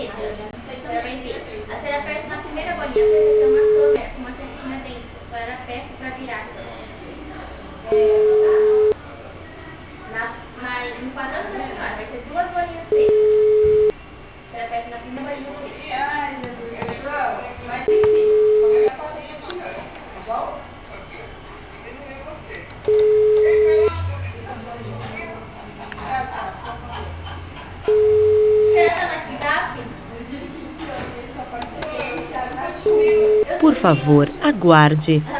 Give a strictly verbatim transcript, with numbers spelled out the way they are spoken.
Você vai ver. A senhora aperta na primeira bolinha, você vai ter uma câmera com uma setinha dentro. A senhora aperta pra virar. É, na, na, no quadrante da senhora vai ter duas bolinhas pretas. Você aperta na primeira bolinha preta. Ai, Jesus, mais difícil. Começa a fazer isso aqui, tá bom? Por favor, aguarde.